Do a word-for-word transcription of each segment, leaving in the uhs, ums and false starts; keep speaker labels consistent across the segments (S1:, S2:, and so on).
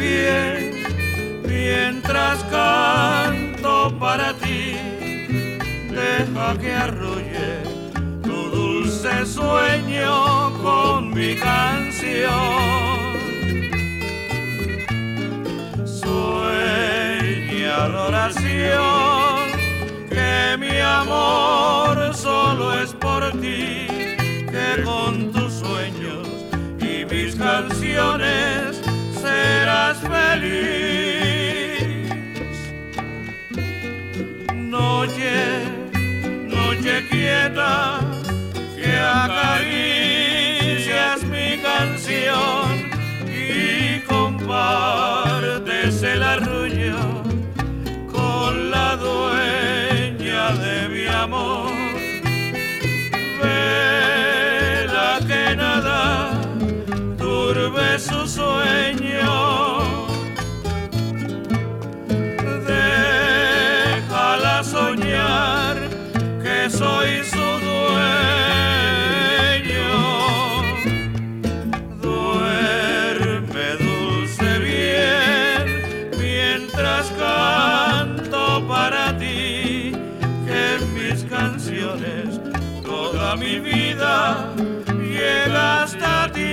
S1: bien mientras canto para ti. Deja que arrulle tu dulce sueño con mi canción. Sueña adoración que mi amor solo es por ti, que con tus sueños y mis canciones serás feliz. Noche, noche quieta, que acaricias mi canción y compartes el arrullo con la dueña de mi amor. Vela que nada turbe su sueño, déjala soñar que soy su dueño. Duerme dulce bien mientras canto para ti, que en mis canciones toda mi vida llega hasta ti.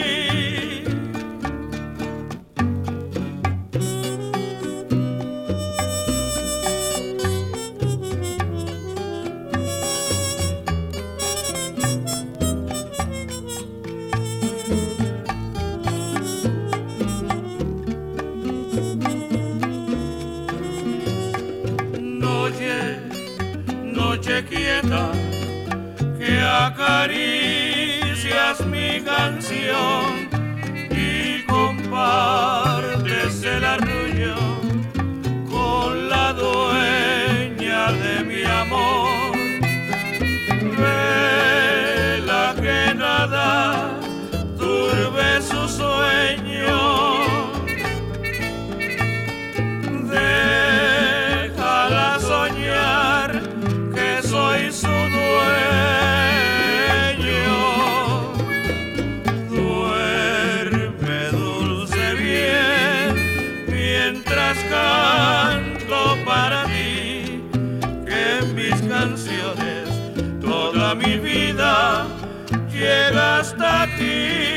S1: Noche, noche quieta, que acaricias mi canción y compartes el arrullo con la dueña de mi amor. Vela que nada turbe su sueño, déjala soñar que soy su dueño. Duerme dulce bien mientras canto para ti, que en mis canciones toda mi vida llega hasta ti.